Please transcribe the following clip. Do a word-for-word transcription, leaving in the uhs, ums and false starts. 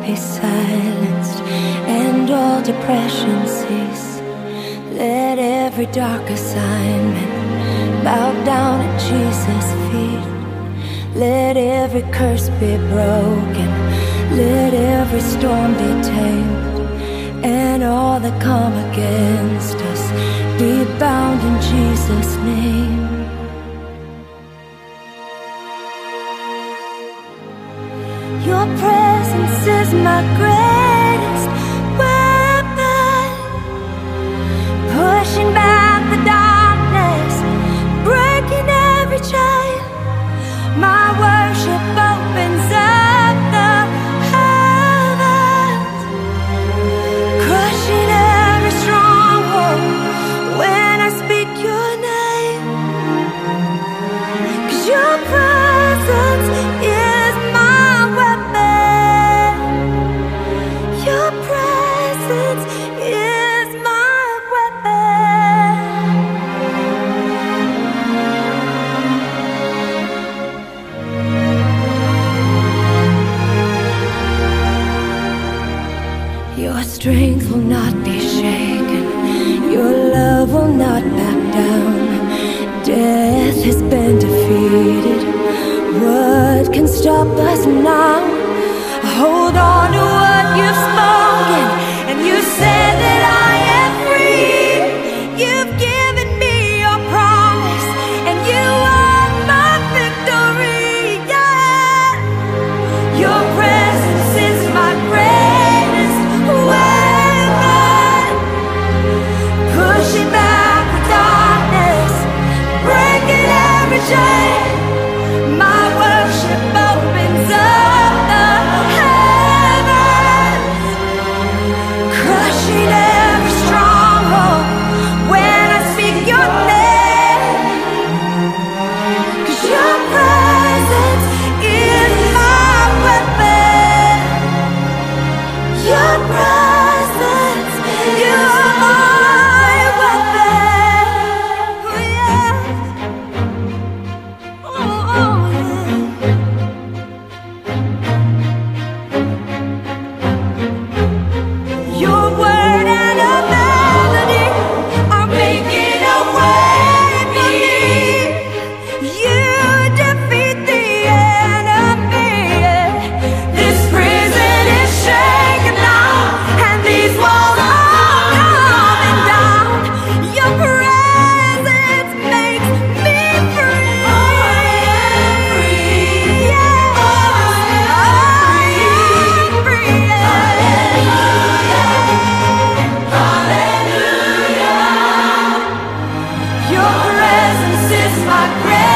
be silenced and all depression cease. Let every dark assignment bow down at Jesus' feet. Let every curse be broken, let every storm be tamed, and all that come against us be bound in Jesus' name. Your presence is my greatest weapon, pushing back the darkness, breaking every chain. My worship opens up the heavens, crushing every stronghold when I speak your name. 'Cause your presence is my weapon. Your presence is my weapon. Your strength will not be shaken, your love will not back down. Death has been defeated, what can stop us now? Hold on to what you've spoken, and you said that I am free. You've given me your promise, and you are my victory. Yeah. Your presence is my greatest weapon, pushing back the darkness, breaking every chain. My worship opens up the heavens, crushing every stronghold when I speak your name. 'Cause your presence is my weapon. Your presence is my weapon. Oh yeah. Oh, oh yeah. Your word and a melody are making a way for me. You defeat the enemy. This prison is shaken now, and these walls are coming down. Your presence makes me free. I am free. Yeah. I am free. Hallelujah. Your presence is my greatest